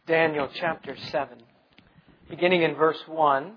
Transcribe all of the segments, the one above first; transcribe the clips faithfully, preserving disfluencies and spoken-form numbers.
Daniel chapter seven, beginning in verse one.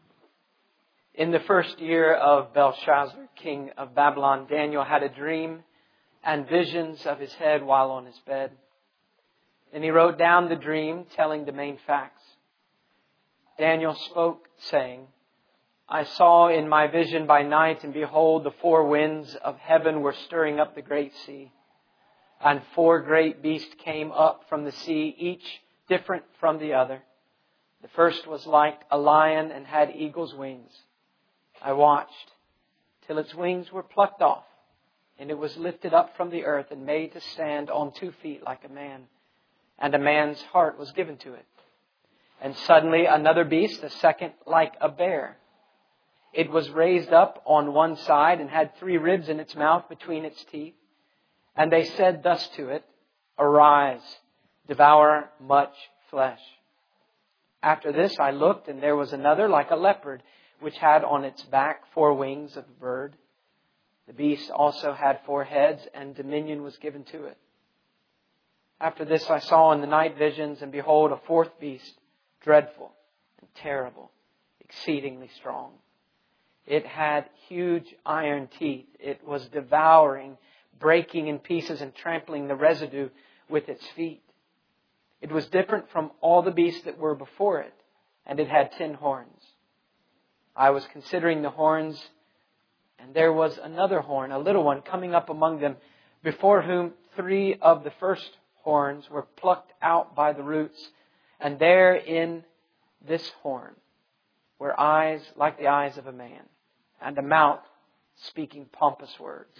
In the first year of Belshazzar, king of Babylon, Daniel had a dream and visions of his head while on his bed. And he wrote down the dream, telling the main facts. Daniel spoke, saying, I saw in my vision by night, and behold, the four winds of heaven were stirring up the great sea. And four great beasts came up from the sea, each different from the other. The first was like a lion and had eagle's wings. I watched till its wings were plucked off, and it was lifted up from the earth and made to stand on two feet like a man. And a man's heart was given to it. And suddenly another beast, a second like a bear. It was raised up on one side and had three ribs in its mouth between its teeth. And they said thus to it, Arise, devour much flesh. After this I looked, and there was another like a leopard, which had on its back four wings of a bird. The beast also had four heads, and dominion was given to it. After this I saw in the night visions, and behold, a fourth beast, dreadful and terrible, exceedingly strong. It had huge iron teeth. It was devouring, breaking in pieces and trampling the residue with its feet. It was different from all the beasts that were before it, and it had ten horns. I was considering the horns, and there was another horn, a little one, coming up among them, before whom three of the first horns were plucked out by the roots, and there in this horn were eyes like the eyes of a man, and a mouth speaking pompous words.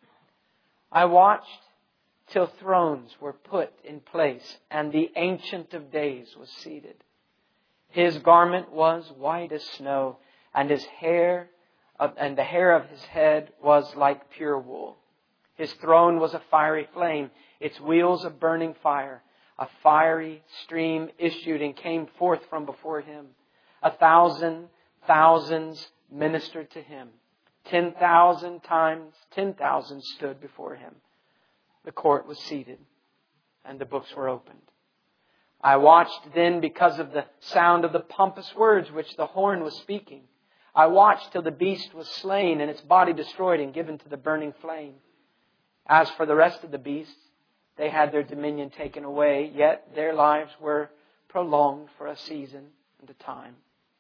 I watched till thrones were put in place, and the Ancient of Days was seated. His garment was white as snow, and his hair and the hair of his head was like pure wool. His throne was a fiery flame, its wheels of burning fire. A fiery stream issued and came forth from before him. A thousand thousands ministered to him. Ten thousand times ten thousand stood before him. The court was seated, and the books were opened. I watched then because of the sound of the pompous words which the horn was speaking. I watched till the beast was slain, and its body destroyed and given to the burning flame. As for the rest of the beasts, they had their dominion taken away, yet their lives were prolonged for a season and a time.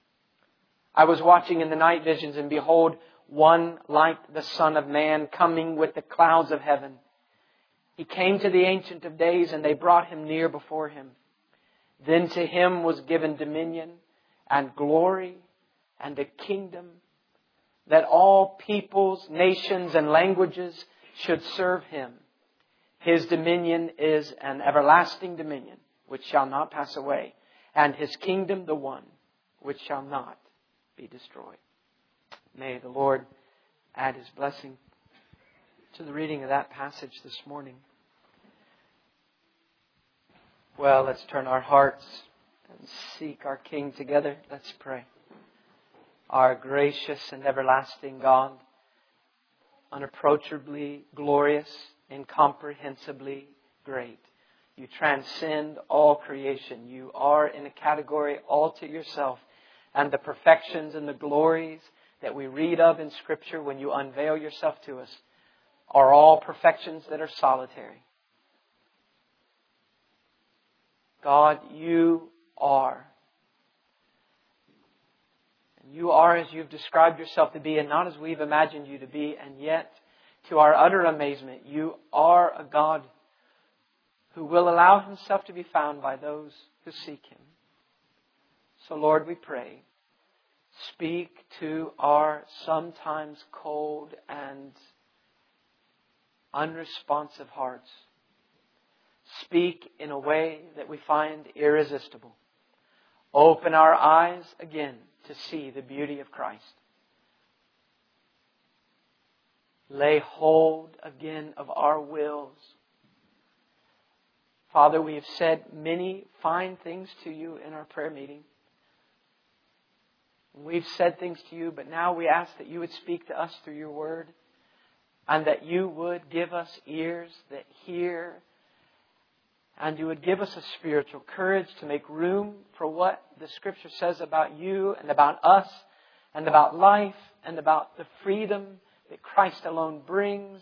I was watching in the night visions, and behold, one like the Son of Man coming with the clouds of heaven. He came to the Ancient of Days, and they brought him near before him. Then to him was given dominion and glory and a kingdom, that all peoples, nations, and languages should serve him. His dominion is an everlasting dominion which shall not pass away, and his kingdom the one which shall not be destroyed. May the Lord add his blessing to the reading of that passage this morning. Well, let's turn our hearts and seek our King together. Let's pray. Our gracious and everlasting God, unapproachably glorious, incomprehensibly great. You transcend all creation. You are in a category all to yourself. And the perfections and the glories that we read of in Scripture when you unveil yourself to us are all perfections that are solitary. God, you are. And you are as you've described yourself to be, and not as we've imagined you to be. And yet, to our utter amazement, you are a God who will allow himself to be found by those who seek him. So, Lord, we pray, speak to our sometimes cold and unresponsive hearts. Speak in a way that we find irresistible. Open our eyes again to see the beauty of Christ. Lay hold again of our wills. Father, we have said many fine things to you in our prayer meeting. We've said things to you, but now we ask that you would speak to us through your word, and that you would give us ears that hear And you would give us a spiritual courage to make room for what the Scripture says about you and about us and about life and about the freedom that Christ alone brings.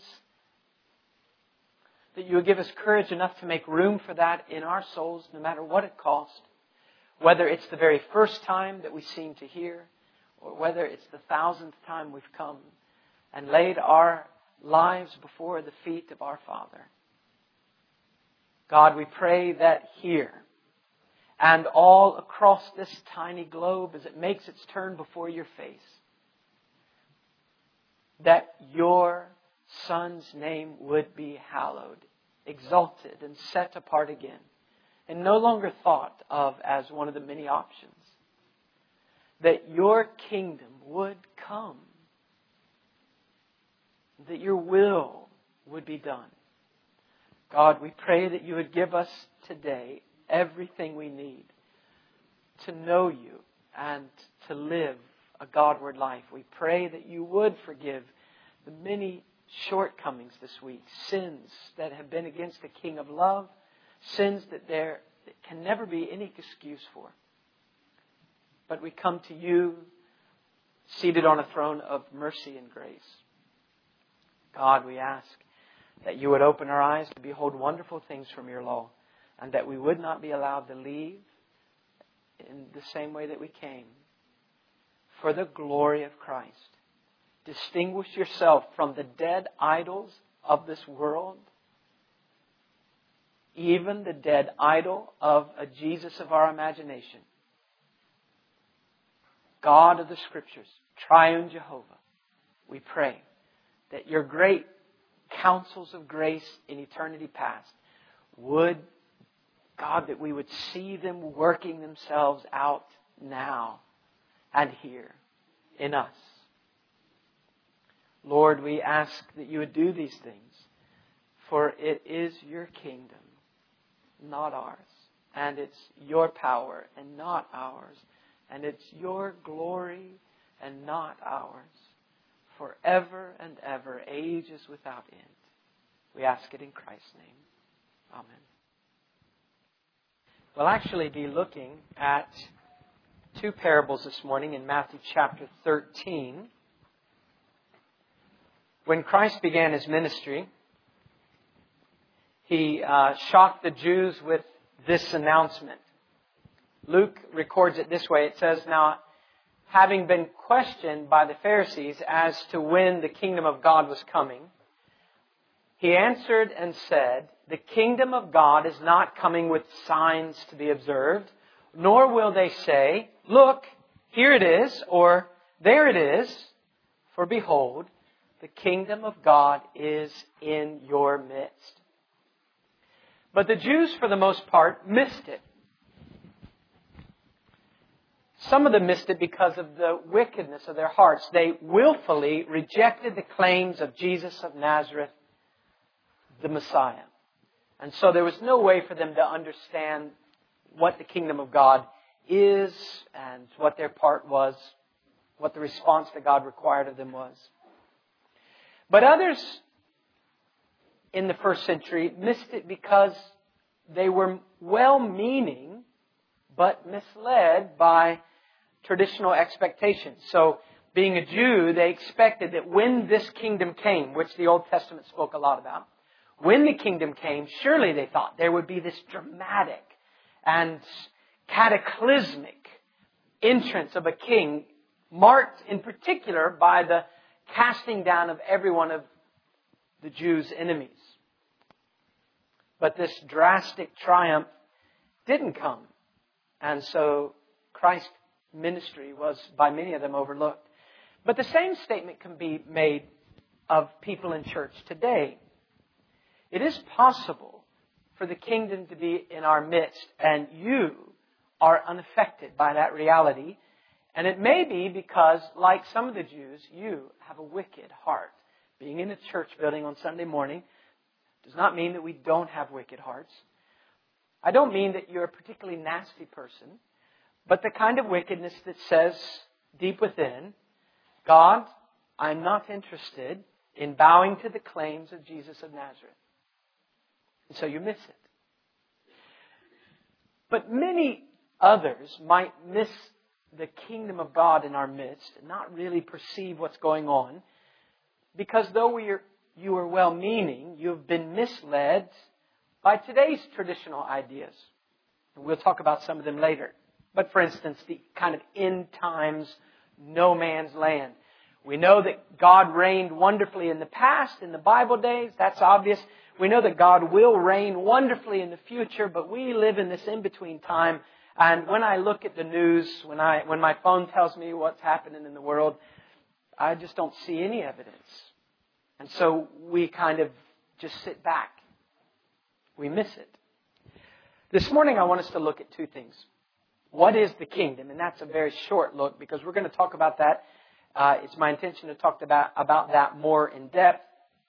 That you would give us courage enough to make room for that in our souls, no matter what it costs. Whether it's the very first time that we seem to hear, or whether it's the thousandth time we've come and laid our lives before the feet of our Father. God, we pray that here and all across this tiny globe as it makes its turn before your face, that your Son's name would be hallowed, exalted, and set apart again, and no longer thought of as one of the many options. That your kingdom would come, that your will would be done. God, we pray that you would give us today everything we need to know you and to live a Godward life. We pray that you would forgive the many shortcomings this week, sins that have been against the King of love, sins that there that can never be any excuse for. But we come to you seated on a throne of mercy and grace. God, we ask that you would open our eyes to behold wonderful things from your law, and that we would not be allowed to leave in the same way that we came. For the glory of Christ. Distinguish yourself from the dead idols of this world, even the dead idol of a Jesus of our imagination. God of the Scriptures, Triune Jehovah, we pray that your great counsels of grace in eternity past would, God, that we would see them working themselves out now and here in us. Lord, we ask that you would do these things, for it is your kingdom, not ours. And it's your power and not ours. And it's your glory and not ours. Forever and ever, ages without end. We ask it in Christ's name. Amen. We'll actually be looking at two parables this morning in Matthew chapter thirteen. When Christ began his ministry, he uh, shocked the Jews with this announcement. Luke records it this way. It says, "Now, having been questioned by the Pharisees as to when the kingdom of God was coming, he answered and said, 'The kingdom of God is not coming with signs to be observed, nor will they say, "Look, here it is," or "There it is." For behold, the kingdom of God is in your midst.' But the Jews, for the most part, missed it. Some of them missed it because of the wickedness of their hearts. They willfully rejected the claims of Jesus of Nazareth, the Messiah. And so there was no way for them to understand what the kingdom of God is and what their part was, what the response that God required of them was. But others in the first century missed it because they were well-meaning but misled by traditional expectations. So, being a Jew, they expected that when this kingdom came, which the Old Testament spoke a lot about, when the kingdom came, surely they thought there would be this dramatic and cataclysmic entrance of a king, marked in particular by the casting down of every one of the Jews' enemies. But this drastic triumph didn't come. And so Christ's ministry was by many of them overlooked. But the same statement can be made of people in church today. It is possible for the kingdom to be in our midst, and you are unaffected by that reality. And it may be because, like some of the Jews, you have a wicked heart. Being in a church building on Sunday morning does not mean that we don't have wicked hearts. I don't mean that you're a particularly nasty person, but the kind of wickedness that says deep within, God, I'm not interested in bowing to the claims of Jesus of Nazareth. And so you miss it. But many others might miss the kingdom of God in our midst and not really perceive what's going on. Because though we are, you are well-meaning, you have been misled by today's traditional ideas. And we'll talk about some of them later. But for instance, the kind of end times, no man's land. We know that God reigned wonderfully in the past, in the Bible days. That's obvious. We know that God will reign wonderfully in the future, but we live in this in-between time. And when I look at the news, when I when my phone tells me what's happening in the world, I just don't see any evidence. And so we kind of just sit back. We miss it. This morning I want us to look at two things. What is the kingdom? And that's a very short look because we're going to talk about that. Uh, it's my intention to talk about, about that more in depth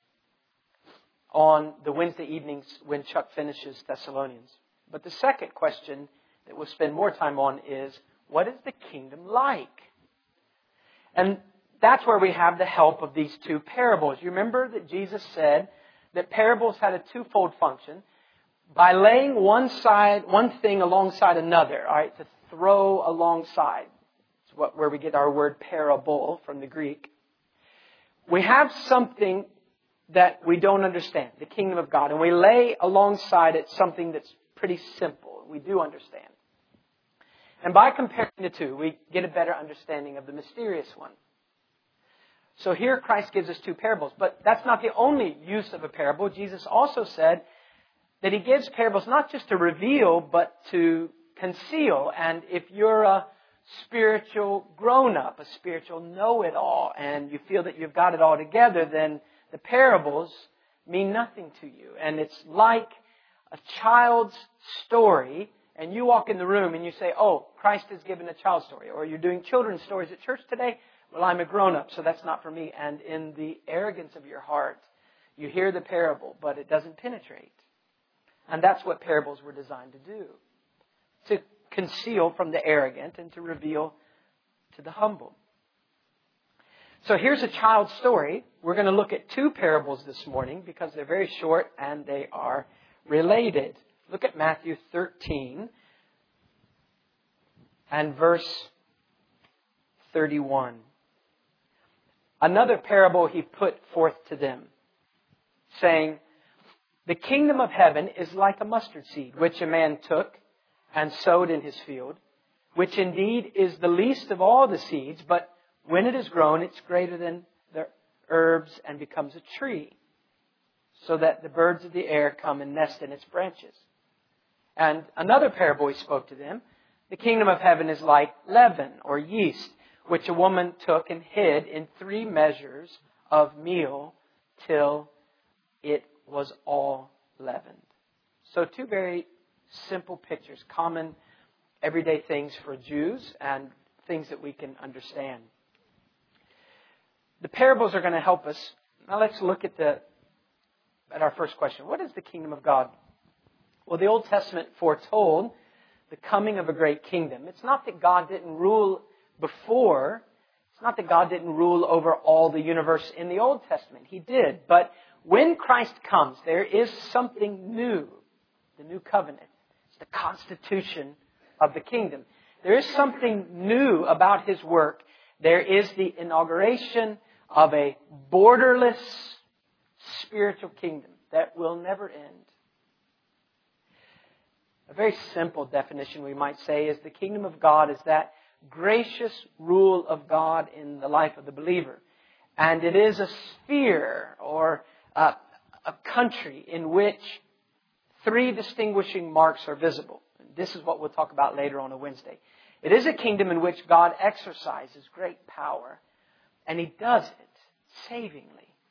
on the Wednesday evenings when Chuck finishes Thessalonians. But the second question that we'll spend more time on is, what is the kingdom like? And that's where we have the help of these two parables. You remember that Jesus said that parables had a twofold function. By laying one side, one thing alongside another, all right, to throw alongside. It's what, where we get our word parable from the Greek. We have something that we don't understand, the kingdom of God, and we lay alongside it something that's pretty simple. We do understand. And by comparing the two, we get a better understanding of the mysterious one. So here Christ gives us two parables, but that's not the only use of a parable. Jesus also said that He gives parables not just to reveal, but to conceal. And if you're a spiritual grown-up, a spiritual know-it-all, and you feel that you've got it all together, then the parables mean nothing to you. And it's like a child's story, and you walk in the room and you say, oh, Christ has given a child story. Or you're doing children's stories at church today. Well, I'm a grown-up, so that's not for me. And in the arrogance of your heart, you hear the parable, but it doesn't penetrate. And that's what parables were designed to do. To conceal from the arrogant and to reveal to the humble. So here's a child's story. We're going to look at two parables this morning because they're very short and they are related. Look at Matthew thirteen and verse thirty-one. Another parable He put forth to them, saying, the kingdom of heaven is like a mustard seed, which a man took and sowed in his field, which indeed is the least of all the seeds, but when it is grown, it's greater than the herbs and becomes a tree, so that the birds of the air come and nest in its branches. And another parable He spoke to them, the kingdom of heaven is like leaven or yeast, which a woman took and hid in three measures of meal till it was all leavened. So two very simple pictures, common everyday things for Jews and things that we can understand. The parables are going to help us. Now let's look at the at our first question. What is the kingdom of God? Well, the Old Testament foretold the coming of a great kingdom. It's not that God didn't rule before. It's not that God didn't rule over all the universe in the Old Testament. He did. But when Christ comes, there is something new. The new covenant. It's the constitution of the kingdom. There is something new about His work. There is the inauguration of a borderless spiritual kingdom that will never end. A very simple definition, we might say, is the kingdom of God is that gracious rule of God in the life of the believer. And it is a sphere or a, a country in which three distinguishing marks are visible. This is what we'll talk about later on a Wednesday. It is a kingdom in which God exercises great power, and He does it savingly.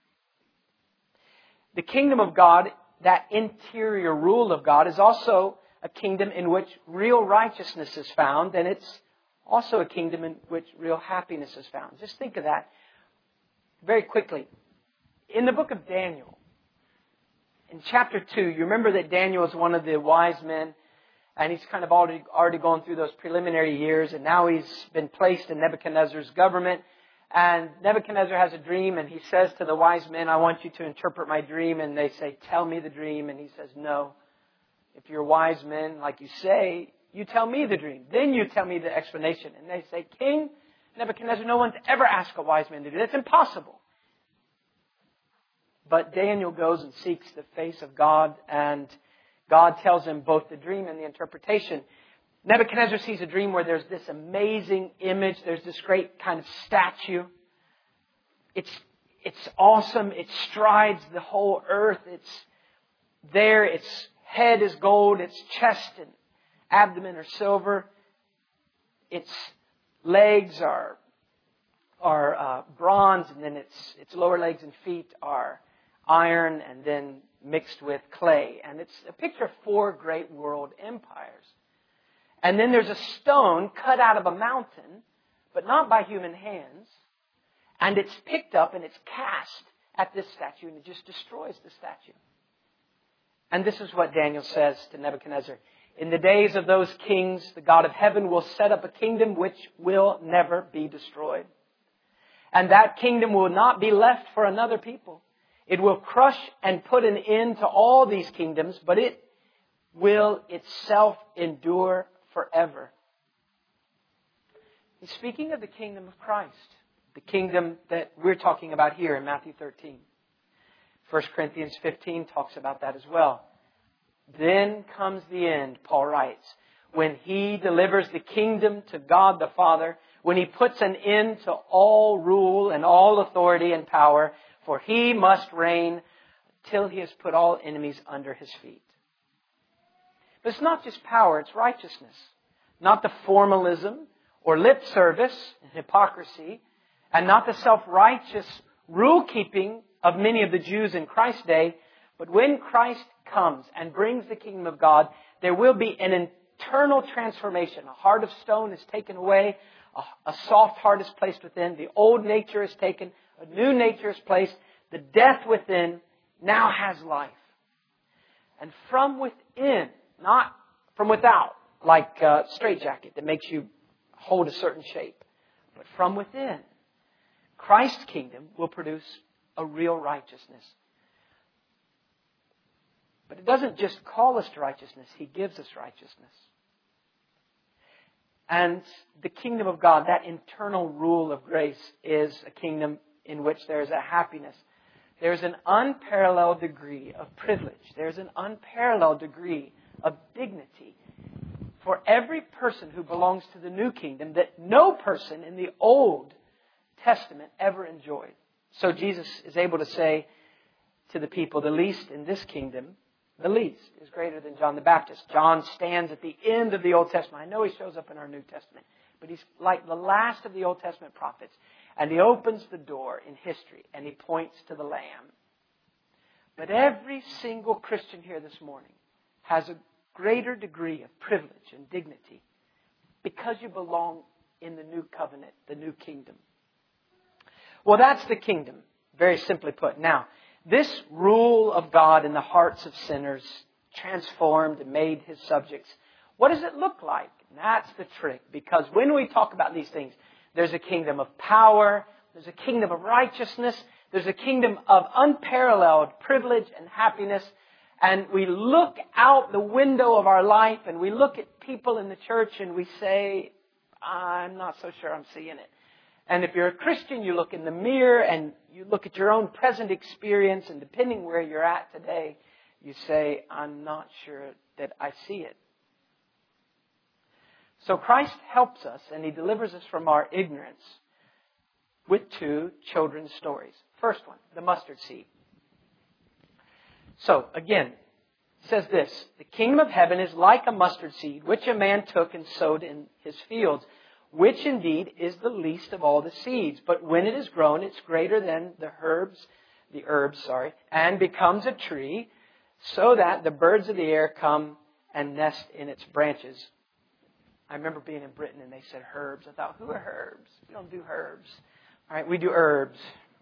The kingdom of God, that interior rule of God, is also a kingdom in which real righteousness is found, and it's also a kingdom in which real happiness is found. Just think of that very quickly. In the book of Daniel, in chapter two, you remember that Daniel is one of the wise men, and he's kind of already, already gone through those preliminary years, and now he's been placed in Nebuchadnezzar's government. And Nebuchadnezzar has a dream, and he says to the wise men, I want you to interpret my dream. And they say, tell me the dream. And he says, no. If you're wise men, like you say, you tell me the dream. Then you tell me the explanation. And they say, King Nebuchadnezzar, no one's ever asked a wise man to do that. It's impossible. But Daniel goes and seeks the face of God, and God tells him both the dream and the interpretation. Nebuchadnezzar sees a dream where there's this amazing image. There's this great kind of statue. It's, it's awesome. It strides the whole earth. It's there. Its head is gold. Its chest and abdomen are silver. Its legs are, are uh, bronze, and then its, its lower legs and feet are iron, and then mixed with clay. And it's a picture of four great world empires. And then there's a stone cut out of a mountain, but not by human hands. And it's picked up and it's cast at this statue, and it just destroys the statue. And this is what Daniel says to Nebuchadnezzar. In the days of those kings, the God of heaven will set up a kingdom which will never be destroyed. And that kingdom will not be left for another people. It will crush and put an end to all these kingdoms, but it will itself endure forever. He's speaking of the kingdom of Christ, the kingdom that we're talking about here in Matthew thirteen. First Corinthians fifteen talks about that as well. Then comes the end, Paul writes, when He delivers the kingdom to God the Father, when He puts an end to all rule and all authority and power, for He must reign till He has put all enemies under His feet. But it's not just power, it's righteousness. Not the formalism or lip service and hypocrisy, and not the self-righteous rule-keeping of many of the Jews in Christ's day. But when Christ comes and brings the kingdom of God, there will be an internal transformation. A heart of stone is taken away. A, a soft heart is placed within. The old nature is taken. A new nature is placed. The death within now has life. And from within, not from without, like a straitjacket that makes you hold a certain shape, but from within, Christ's kingdom will produce a real righteousness. But it doesn't just call us to righteousness, He gives us righteousness. And the kingdom of God, that internal rule of grace, is a kingdom in which there is a happiness. There's an unparalleled degree of privilege. There's an unparalleled degree of dignity for every person who belongs to the new kingdom that no person in the Old Testament ever enjoyed. So Jesus is able to say to the people, the least in this kingdom, the least is greater than John the Baptist. John stands at the end of the Old Testament. I know he shows up in our New Testament, but he's like the last of the Old Testament prophets. And he opens the door in history and he points to the Lamb. But every single Christian here this morning has a greater degree of privilege and dignity because you belong in the new covenant, the new kingdom. Well, that's the kingdom, very simply put. Now, this rule of God in the hearts of sinners, transformed and made His subjects, what does it look like? And that's the trick, because when we talk about these things, there's a kingdom of power, there's a kingdom of righteousness, there's a kingdom of unparalleled privilege and happiness. And we look out the window of our life and we look at people in the church and we say, I'm not so sure I'm seeing it. And if you're a Christian, you look in the mirror and you look at your own present experience, and depending where you're at today, you say, I'm not sure that I see it. So Christ helps us and He delivers us from our ignorance with two children's stories. First one, the mustard seed. So again, it says this, the kingdom of heaven is like a mustard seed, which a man took and sowed in his fields, which indeed is the least of all the seeds. But when it is grown, it's greater than the herbs, the herbs, sorry, and becomes a tree, so that the birds of the air come and nest in its branches. I remember being in Britain and they said herbs. I thought, who are herbs? We don't do herbs. All right, we do herbs.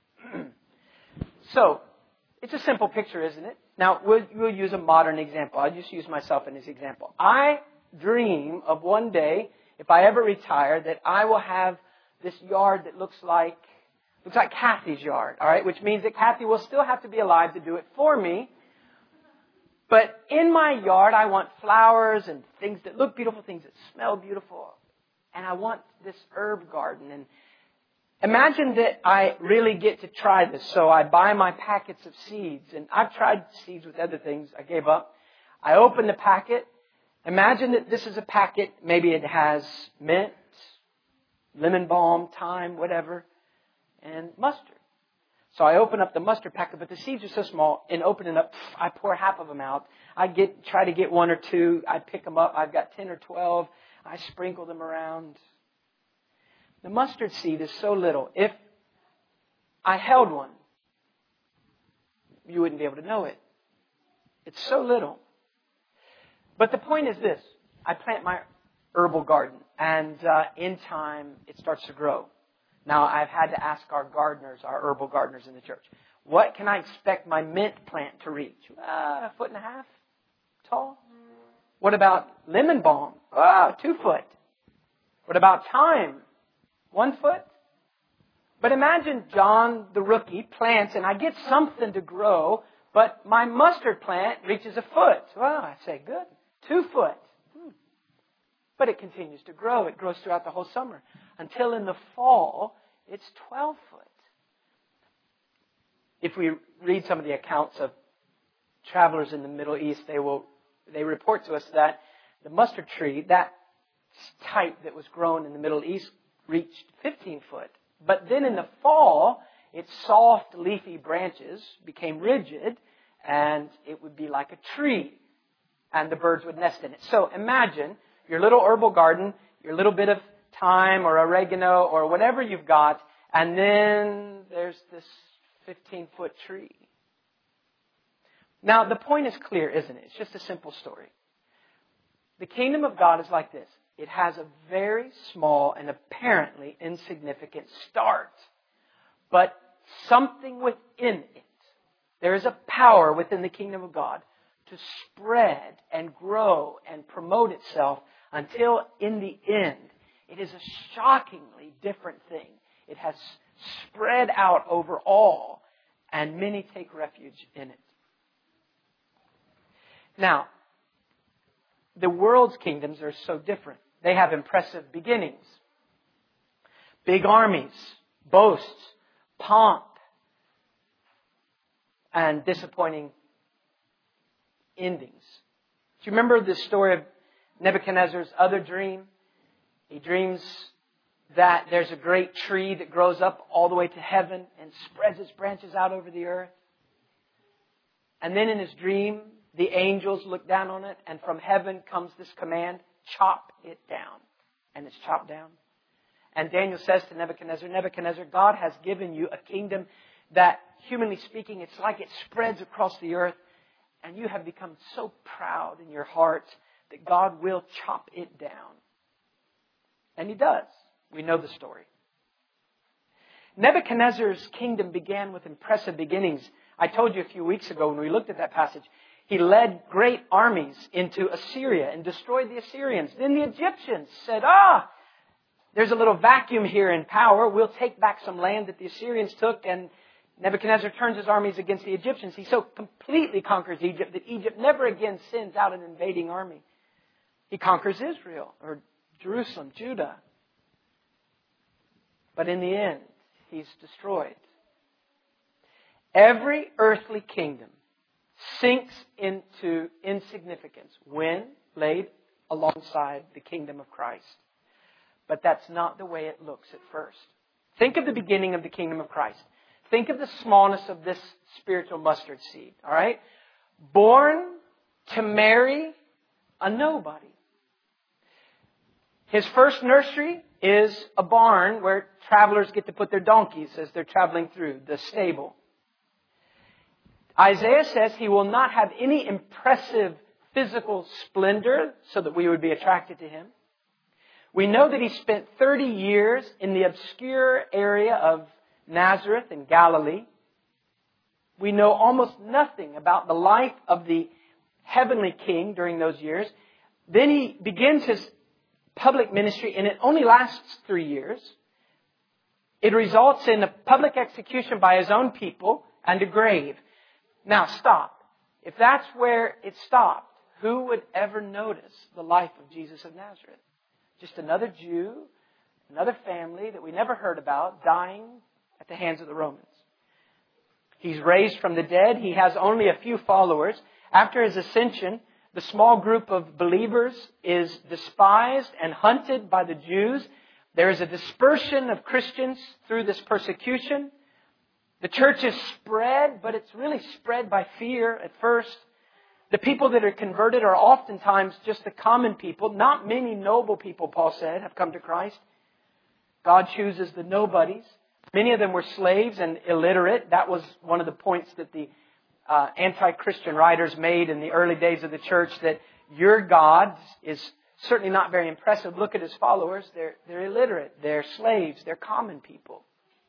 So, it's a simple picture, isn't it? Now, we'll, we'll use a modern example. I'll just use myself in this example. I dream of one day, if I ever retire, that I will have this yard that looks like looks like Kathy's yard, all right? Which means that Kathy will still have to be alive to do it for me. But in my yard, I want flowers and things that look beautiful, things that smell beautiful. And I want this herb garden. And imagine that I really get to try this. So I buy my packets of seeds. And I've tried seeds with other things. I gave up. I open the packet. Imagine that this is a packet. Maybe it has mint, lemon balm, thyme, whatever, and mustard. So I open up the mustard packet, but the seeds are so small. In opening up, I pour half of them out. I get try to get one or two. I pick them up. I've got ten or twelve. I sprinkle them around. The mustard seed is so little. If I held one, you wouldn't be able to know it. It's so little. But the point is this. I plant my herbal garden, and uh, in time, it starts to grow. Now, I've had to ask our gardeners, our herbal gardeners in the church, what can I expect my mint plant to reach? Uh, a foot and a half tall. What about lemon balm? Oh, two foot. What about thyme? One foot. But imagine John, the rookie, plants, and I get something to grow, but my mustard plant reaches a foot. Well, I say, good. Two foot. Hmm. But it continues to grow. It grows throughout the whole summer. Until in the fall, it's twelve foot. If we read some of the accounts of travelers in the Middle East, they will they report to us that the mustard tree, that type that was grown in the Middle East, reached fifteen foot. But then in the fall, its soft, leafy branches became rigid, and it would be like a tree, and the birds would nest in it. So imagine your little herbal garden, your little bit of thyme or oregano or whatever you've got, and then there's this fifteen-foot tree. Now, the point is clear, isn't it? It's just a simple story. The kingdom of God is like this. It has a very small and apparently insignificant start, but something within it. There is a power within the kingdom of God to spread and grow and promote itself until in the end, it is a shockingly different thing. It has spread out over all, and many take refuge in it. Now, the world's kingdoms are so different. They have impressive beginnings, big armies, boasts, pomp, and disappointing endings. Do you remember the story of Nebuchadnezzar's other dream? He dreams that there's a great tree that grows up all the way to heaven and spreads its branches out over the earth. And then in his dream, the angels look down on it, and from heaven comes this command, chop it down. And it's chopped down. And Daniel says to Nebuchadnezzar, Nebuchadnezzar, God has given you a kingdom that, humanly speaking, it's like it spreads across the earth, and you have become so proud in your heart that God will chop it down. And He does. We know the story. Nebuchadnezzar's kingdom began with impressive beginnings. I told you a few weeks ago when we looked at that passage, he led great armies into Assyria and destroyed the Assyrians. Then the Egyptians said, ah, there's a little vacuum here in power. We'll take back some land that the Assyrians took. And Nebuchadnezzar turns his armies against the Egyptians. He so completely conquers Egypt that Egypt never again sends out an invading army. He conquers Israel, or Jerusalem, Judah. But in the end, he's destroyed. Every earthly kingdom sinks into insignificance when laid alongside the kingdom of Christ. But that's not the way it looks at first. Think of the beginning of the kingdom of Christ. Think of the smallness of this spiritual mustard seed. All right? Born to marry a nobody. His first nursery is a barn where travelers get to put their donkeys as they're traveling through the stable. Isaiah says he will not have any impressive physical splendor so that we would be attracted to him. We know that he spent thirty years in the obscure area of Nazareth in Galilee. We know almost nothing about the life of the heavenly king during those years. Then he begins his public ministry, and it only lasts three years. It results in a public execution by his own people and a grave. Now, stop. If that's where it stopped, who would ever notice the life of Jesus of Nazareth? Just another Jew, another family that we never heard about, dying at the hands of the Romans. He's raised from the dead. He has only a few followers. After his ascension, the small group of believers is despised and hunted by the Jews. There is a dispersion of Christians through this persecution. The church is spread, but it's really spread by fear at first. The people that are converted are oftentimes just the common people. Not many noble people, Paul said, have come to Christ. God chooses the nobodies. Many of them were slaves and illiterate. That was one of the points that the uh, anti-Christian writers made in the early days of the church, that your God is certainly not very impressive. Look at his followers. They're, they're illiterate. They're slaves. They're common people.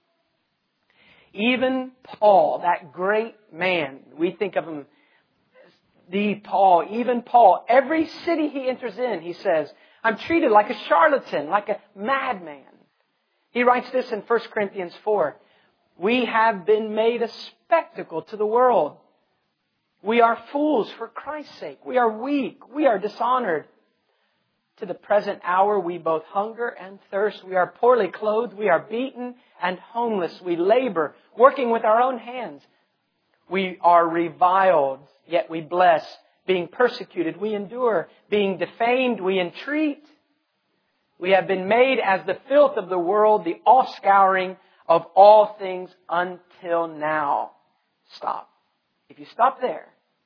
Even Paul, that great man, we think of him as the Paul, even Paul, every city he enters in, he says, I'm treated like a charlatan, like a madman. He writes this in First Corinthians four. We have been made a spectacle to the world. We are fools for Christ's sake. We are weak. We are dishonored. To the present hour, we both hunger and thirst. We are poorly clothed. We are beaten and homeless. We labor, working with our own hands. We are reviled, yet we bless. Being persecuted, we endure. Being defamed, we entreat. We have been made as the filth of the world, the offscouring of all things until now. Stop. If you stop there,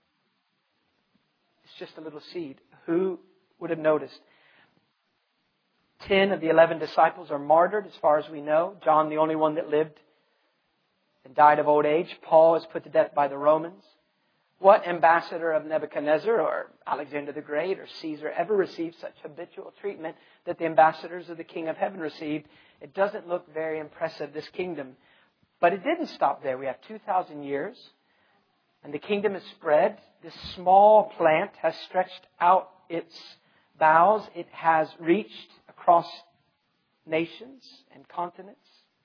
it's just a little seed. Who would have noticed? Ten of the eleven disciples are martyred, as far as we know. John, the only one that lived and died of old age. Paul is put to death by the Romans. What ambassador of Nebuchadnezzar or Alexander the Great or Caesar ever received such habitual treatment that the ambassadors of the King of Heaven received? It doesn't look very impressive, this kingdom. But it didn't stop there. We have two thousand years, and the kingdom is spread. This small plant has stretched out its boughs. It has reached across nations and continents.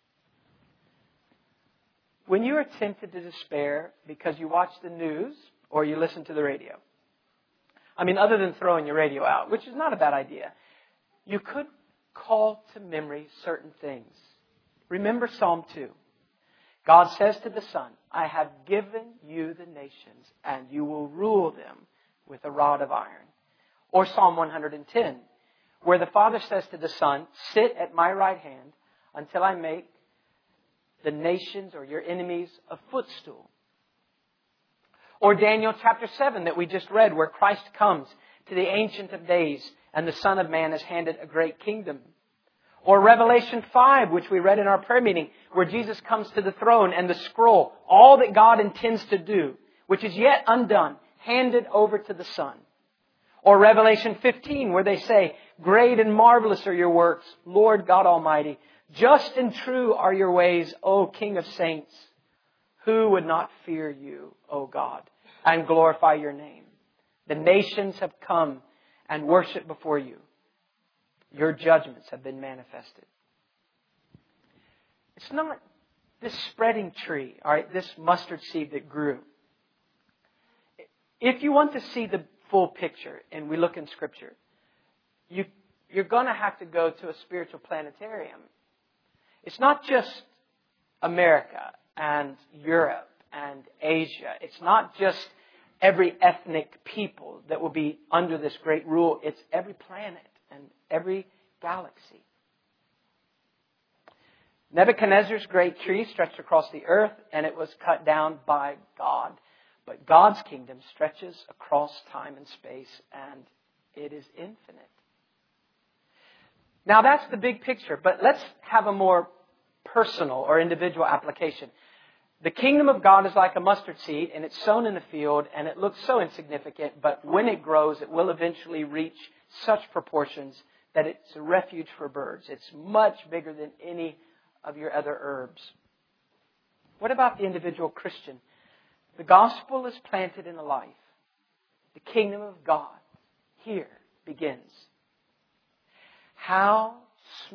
When you are tempted to despair because you watch the news or you listen to the radio, I mean, other than throwing your radio out, which is not a bad idea, you could call to memory certain things. Remember Psalm two. God says to the Son, I have given you the nations, and you will rule them with a rod of iron. Or Psalm one hundred ten, where the Father says to the Son, sit at my right hand until I make the nations or your enemies a footstool. Or Daniel chapter seven that we just read, where Christ comes to the Ancient of Days and the Son of Man is handed a great kingdom. Or Revelation five, which we read in our prayer meeting, where Jesus comes to the throne and the scroll, all that God intends to do, which is yet undone, handed over to the Son. Or Revelation fifteen, where they say, great and marvelous are your works, Lord God Almighty. Just and true are your ways, O King of saints. Who would not fear you, O God, and glorify your name? The nations have come and worshiped before you. Your judgments have been manifested. It's not this spreading tree, all right, this mustard seed that grew. If you want to see the full picture, and we look in Scripture, you, you're going to have to go to a spiritual planetarium. It's not just America and Europe and Asia. It's not just every ethnic people that will be under this great rule. It's every planet and every galaxy. Nebuchadnezzar's great tree stretched across the earth, and it was cut down by God. But God's kingdom stretches across time and space, and it is infinite. Now that's the big picture, but let's have a more personal or individual application. The kingdom of God is like a mustard seed, and it's sown in the field, and it looks so insignificant, but when it grows, it will eventually reach such proportions that it's a refuge for birds. It's much bigger than any of your other herbs. What about the individual Christian? The gospel is planted in a life. The kingdom of God here begins. How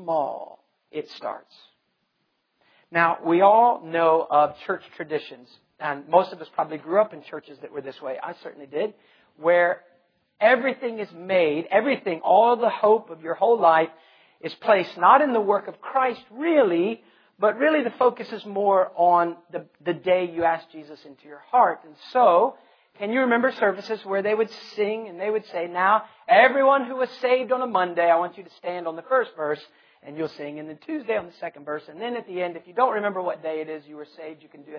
small it starts. Now, we all know of church traditions and most of us probably grew up in churches that were this way. I certainly did, where everything is made, everything, all the hope of your whole life is placed not in the work of Christ really, but really the focus is more on the, the day you ask Jesus into your heart. And so, can you remember services where they would sing and they would say, now, everyone who was saved on a Monday, I want you to stand on the first verse, and you'll sing, and then Tuesday on the second verse, and then at the end, if you don't remember what day it is you were saved, you can do it.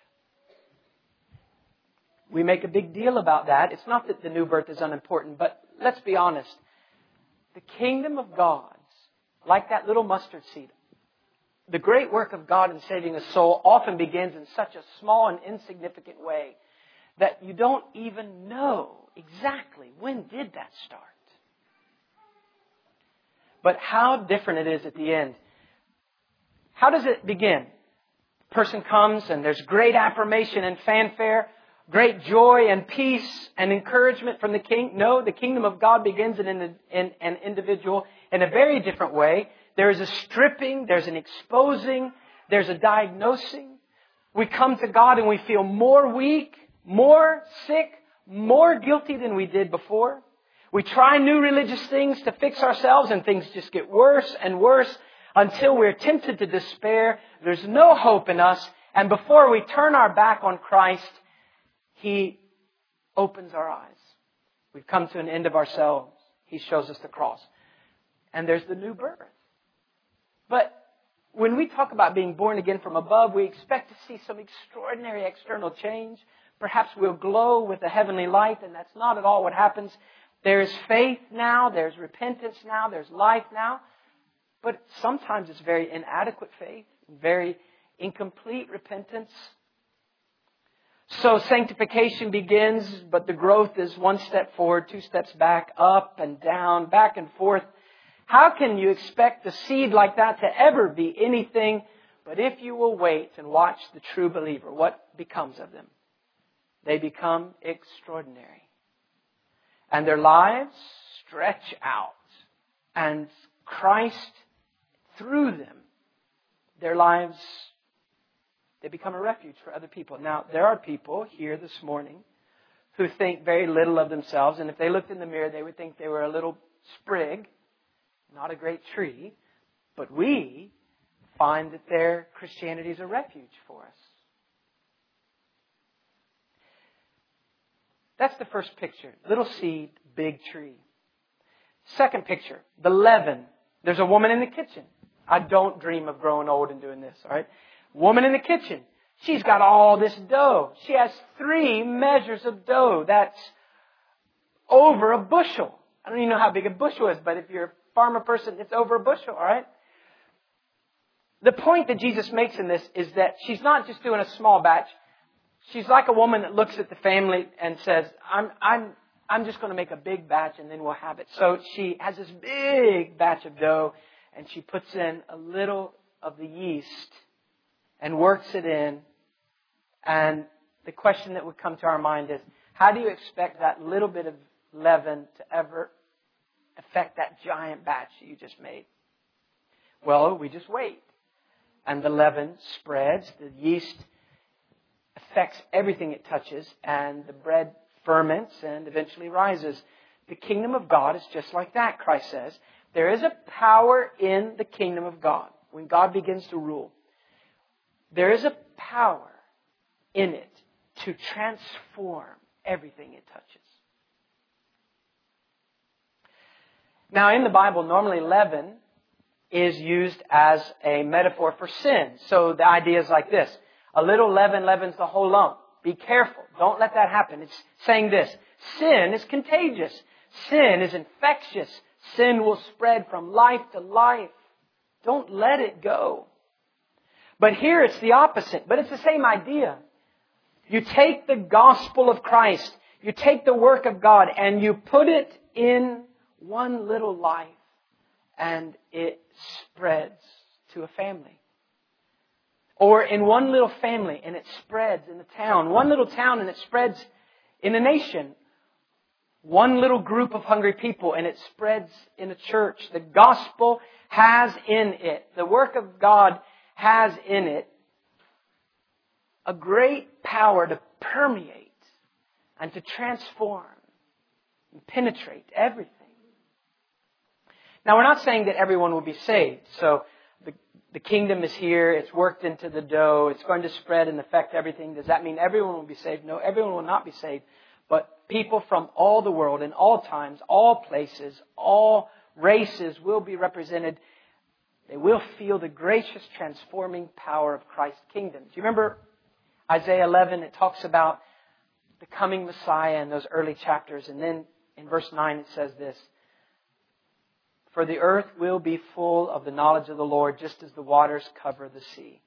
We make a big deal about that. It's not that the new birth is unimportant, but let's be honest. The kingdom of God, like that little mustard seed, the great work of God in saving a soul often begins in such a small and insignificant way that you don't even know exactly when did that start. But how different it is at the end. How does it begin? A person comes and there's great affirmation and fanfare, great joy and peace and encouragement from the king. No, the kingdom of God begins in an, in an individual in a very different way. There is a stripping, there's an exposing, there's a diagnosing. We come to God and we feel more weak, more sick, more guilty than we did before. We try new religious things to fix ourselves and things just get worse and worse until we're tempted to despair. There's no hope in us. And before we turn our back on Christ, He opens our eyes. We've come to an end of ourselves. He shows us the cross. And there's the new birth. But when we talk about being born again from above, we expect to see some extraordinary external change. Perhaps we'll glow with a heavenly light, and that's not at all what happens. There is faith now, there's repentance now, there's life now. But sometimes it's very inadequate faith, very incomplete repentance. So sanctification begins, but the growth is one step forward, two steps back, up and down, back and forth. How can you expect a seed like that to ever be anything but if you will wait and watch the true believer, what becomes of them? They become extraordinary. And their lives stretch out. And Christ, through them, their lives, they become a refuge for other people. Now, there are people here this morning who think very little of themselves. And if they looked in the mirror, they would think they were a little sprig, not a great tree. But we find that their Christianity is a refuge for us. That's the first picture. Little seed, big tree. Second picture, the leaven. There's a woman in the kitchen. I don't dream of growing old and doing this, all right? Woman in the kitchen. She's got all this dough. She has three measures of dough. That's over a bushel. I don't even know how big a bushel is, but if you're a farmer person, it's over a bushel, all right? The point that Jesus makes in this is that she's not just doing a small batch. She's like a woman that looks at the family and says, I'm, I'm, I'm just going to make a big batch and then we'll have it. So she has this big batch of dough and she puts in a little of the yeast and works it in. And the question that would come to our mind is, how do you expect that little bit of leaven to ever affect that giant batch that you just made? Well, we just wait. And the leaven spreads, the yeast affects everything it touches, and the bread ferments and eventually rises. The kingdom of God is just like that, Christ says. There is a power in the kingdom of God when God begins to rule. There is a power in it to transform everything it touches. Now, in the Bible, normally leaven is used as a metaphor for sin. So the idea is like this. A little leaven leavens the whole lump. Be careful. Don't let that happen. It's saying this. Sin is contagious. Sin is infectious. Sin will spread from life to life. Don't let it go. But here it's the opposite. But it's the same idea. You take the gospel of Christ. You take the work of God and you put it in one little life. And it spreads to a family. Or in one little family and it spreads in a town. One little town and it spreads in a nation. One little group of hungry people and it spreads in a church. The gospel has in it, the work of God has in it a great power to permeate and to transform and penetrate everything. Now, we're not saying that everyone will be saved. So the, the kingdom is here. It's worked into the dough. It's going to spread and affect everything. Does that mean everyone will be saved? No, everyone will not be saved. But people from all the world, in all times, all places, all races will be represented. They will feel the gracious, transforming power of Christ's kingdom. Do you remember Isaiah eleven? It talks about the coming Messiah in those early chapters. And then in verse nine it says this: "For the earth will be full of the knowledge of the Lord, just as the waters cover the sea."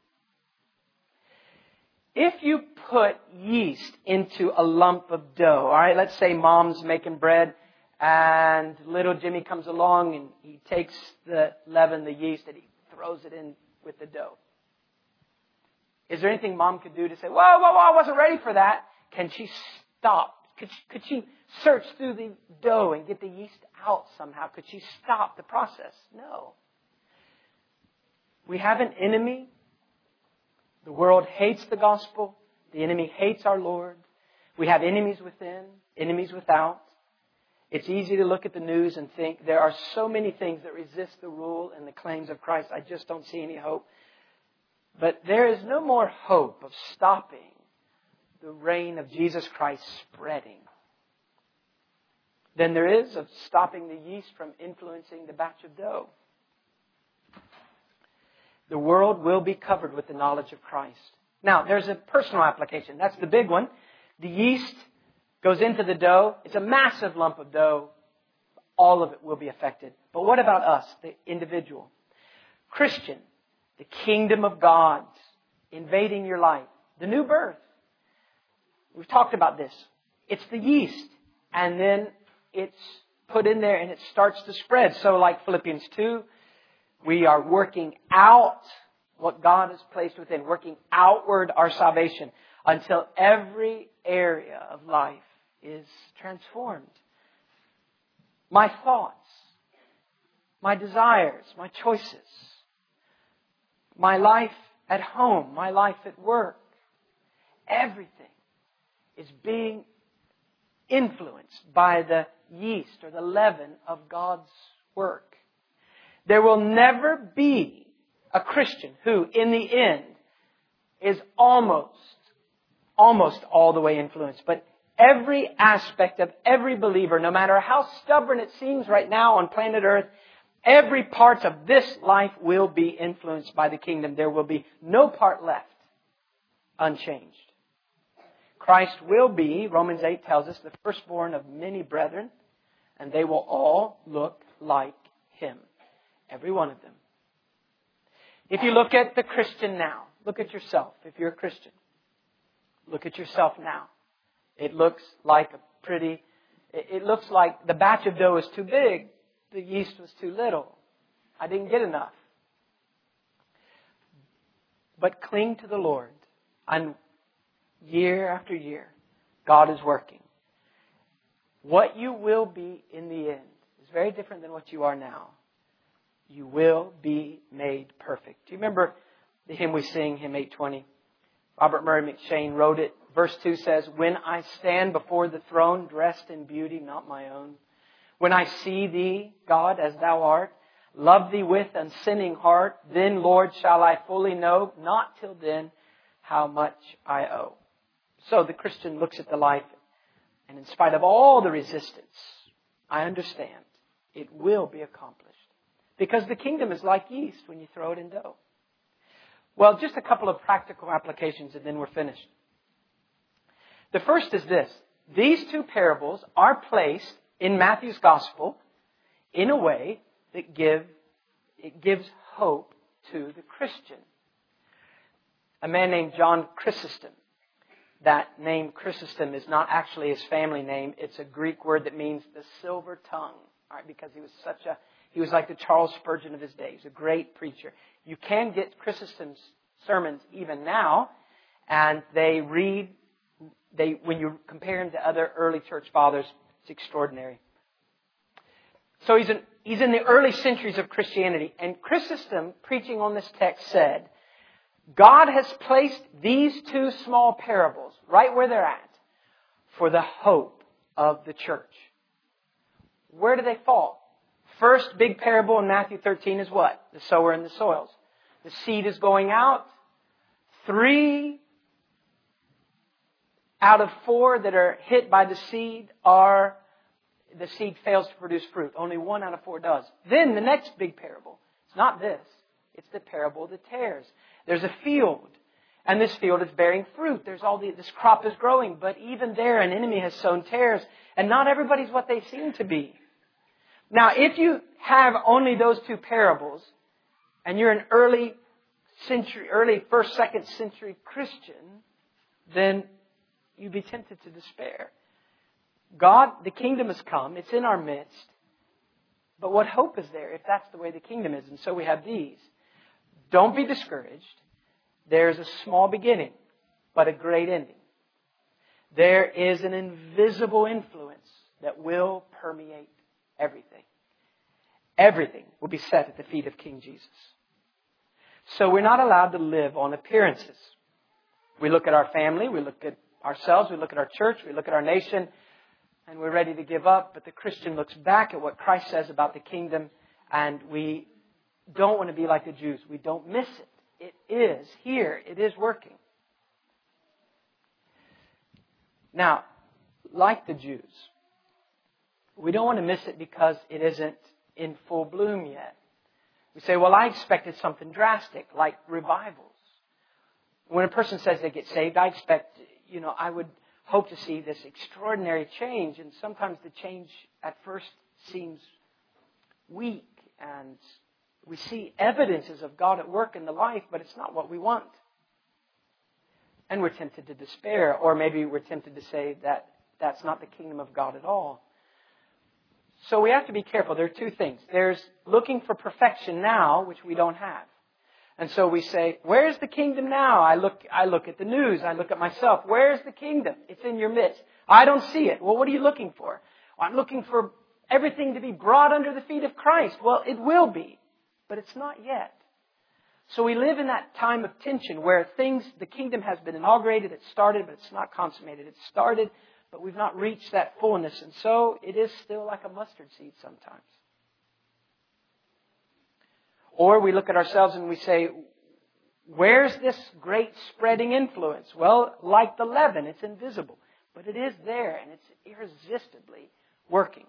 If you put yeast into a lump of dough, all right, let's say mom's making bread and little Jimmy comes along and he takes the leaven, the yeast, and he throws it in with the dough. Is there anything mom could do to say, whoa, whoa, whoa, I wasn't ready for that? Can she stop? Could she, could she search through the dough and get the yeast out somehow? Could she stop the process? No. We have an enemy. The world hates the gospel. The enemy hates our Lord. We have enemies within, enemies without. It's easy to look at the news and think there are so many things that resist the rule and the claims of Christ. I just don't see any hope. But there is no more hope of stopping the reign of Jesus Christ spreading than there is of stopping the yeast from influencing the batch of dough. The world will be covered with the knowledge of Christ. Now, there's a personal application. That's the big one. The yeast goes into the dough. It's a massive lump of dough. All of it will be affected. But what about us, the individual? Christian, the kingdom of God invading your life. The new birth. We've talked about this. It's the yeast. And then it's put in there and it starts to spread. So like Philippians two, we are working out what God has placed within, working outward our salvation until every area of life is transformed. My thoughts, my desires, my choices, my life at home, my life at work, everything is being influenced by the yeast or the leaven of God's work. There will never be a Christian who, in the end, is almost, almost all the way influenced. But every aspect of every believer, no matter how stubborn it seems right now on planet Earth, every part of this life will be influenced by the kingdom. There will be no part left unchanged. Christ will be, Romans eight tells us, the firstborn of many brethren, and they will all look like Him. Every one of them. If you look at the Christian now, look at yourself. If you're a Christian, look at yourself now. It looks like a pretty, it looks like the batch of dough is too big. The yeast was too little. I didn't get enough. But cling to the Lord. And year after year, God is working. What you will be in the end is very different than what you are now. You will be made perfect. Do you remember the hymn we sing, hymn eight twenty? Robert Murray McShane wrote it. Verse two says, "When I stand before the throne, dressed in beauty not my own, when I see Thee, God, as Thou art, love Thee with unsinning heart, then, Lord, shall I fully know, not till then, how much I owe." So the Christian looks at the life, and in spite of all the resistance, I understand it will be accomplished. Because the kingdom is like yeast when you throw it in dough. Well, just a couple of practical applications and then we're finished. The first is this. These two parables are placed in Matthew's gospel in a way that give, it gives hope to the Christian. A man named John Chrysostom. That name Chrysostom is not actually his family name. It's a Greek word that means the silver tongue. All right, because he was such a He was like the Charles Spurgeon of his day. He was a great preacher. You can get Chrysostom's sermons even now, and they read, they when you compare him to other early church fathers, it's extraordinary. So he's in, he's in the early centuries of Christianity, and Chrysostom, preaching on this text, said, God has placed these two small parables right where they're at for the hope of the church. Where do they fall? First big parable in Matthew thirteen is what? The sower and the soils. The seed is going out. Three out of four that are hit by the seed are, the seed fails to produce fruit. Only one out of four does. Then the next big parable. It's not this. It's the parable of the tares. There's a field. And this field is bearing fruit. There's all the, this crop is growing. But even there, an enemy has sown tares. And not everybody's what they seem to be. Now, if you have only those two parables, and you're an early century, early first, second century Christian, then you'd be tempted to despair. God, the kingdom has come. It's in our midst. But what hope is there if that's the way the kingdom is? And so we have these. Don't be discouraged. There's a small beginning, but a great ending. There is an invisible influence that will permeate everything. Everything will be set at the feet of King Jesus. So we're not allowed to live on appearances. We look at our family, we look at ourselves, we look at our church, we look at our nation, and we're ready to give up. But the Christian looks back at what Christ says about the kingdom, and we don't want to be like the Jews. We don't miss it. It is here. It is working. Now, like the Jews, we don't want to miss it because it isn't in full bloom yet. We say, well, I expected something drastic, like revivals. When a person says they get saved, I expect, you know, I would hope to see this extraordinary change. And sometimes the change at first seems weak. And we see evidences of God at work in the life, but it's not what we want. And we're tempted to despair. Or maybe we're tempted to say that that's not the kingdom of God at all. So we have to be careful. There are two things. There's looking for perfection now, which we don't have. And so we say, where's the kingdom now? I look, I look at the news. I look at myself. Where's the kingdom? It's in your midst. I don't see it. Well, what are you looking for? I'm looking for everything to be brought under the feet of Christ. Well, it will be, but it's not yet. So we live in that time of tension where things, the kingdom has been inaugurated, it's started, but it's not consummated. It's started, but we've not reached that fullness. And so it is still like a mustard seed sometimes. Or we look at ourselves and we say, where's this great spreading influence? Well, like the leaven, it's invisible. But it is there and it's irresistibly working.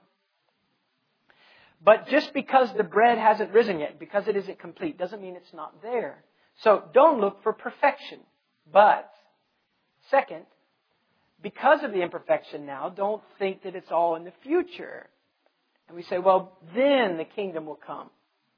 But just because the bread hasn't risen yet, because it isn't complete, doesn't mean it's not there. So don't look for perfection. But, second, because of the imperfection now, don't think that it's all in the future. And we say, well, then the kingdom will come.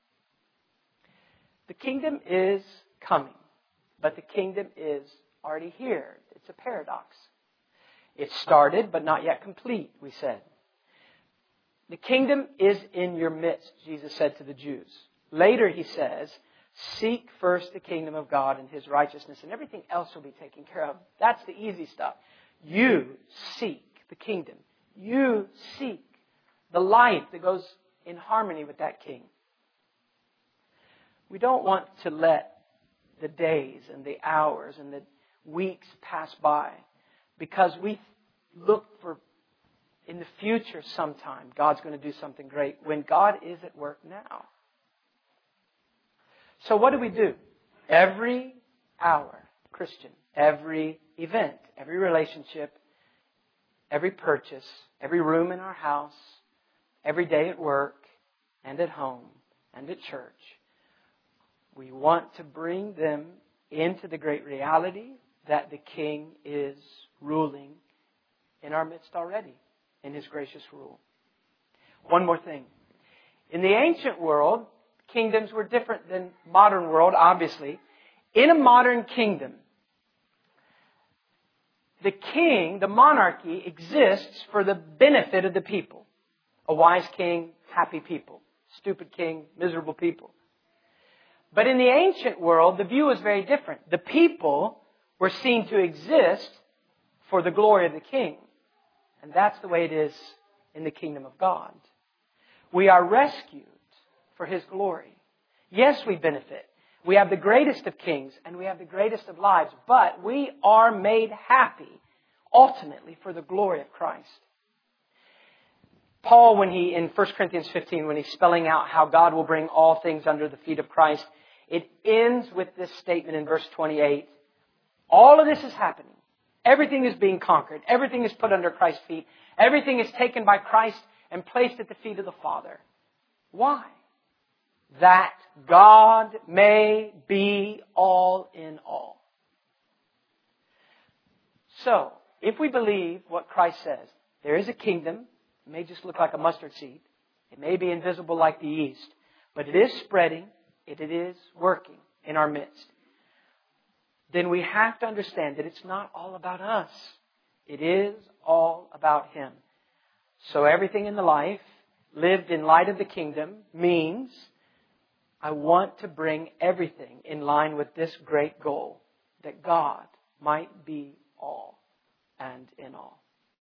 The kingdom is coming, but the kingdom is already here. It's a paradox. It started, but not yet complete, we said. The kingdom is in your midst, Jesus said to the Jews. Later he says, seek first the kingdom of God and His righteousness, and everything else will be taken care of. That's the easy stuff. You seek the kingdom. You seek the life that goes in harmony with that king. We don't want to let the days and the hours and the weeks pass by because we look for in the future sometime God's going to do something great when God is at work now. So what do we do? Every hour, Christian, every event, every relationship, every purchase, every room in our house, every day at work and at home and at church, we want to bring them into the great reality that the King is ruling in our midst already in His gracious rule. One more thing. In the ancient world, kingdoms were different than modern world, obviously. In a modern kingdom, the king, the monarchy, exists for the benefit of the people. A wise king, happy people. Stupid king, miserable people. But in the ancient world, the view was very different. The people were seen to exist for the glory of the king. And that's the way it is in the kingdom of God. We are rescued for His glory. Yes, we benefit. We have the greatest of kings and we have the greatest of lives, but we are made happy ultimately for the glory of Christ. Paul, when he, in First Corinthians fifteen, when he's spelling out how God will bring all things under the feet of Christ, it ends with this statement in verse twenty-eight. All of this is happening. Everything is being conquered. Everything is put under Christ's feet. Everything is taken by Christ and placed at the feet of the Father. Why? That God may be all in all. So, if we believe what Christ says, there is a kingdom. It may just look like a mustard seed. It may be invisible like the yeast. But it is spreading. It is working in our midst. Then we have to understand that it's not all about us. It is all about Him. So everything in the life lived in light of the kingdom means I want to bring everything in line with this great goal, that God might be all and in all.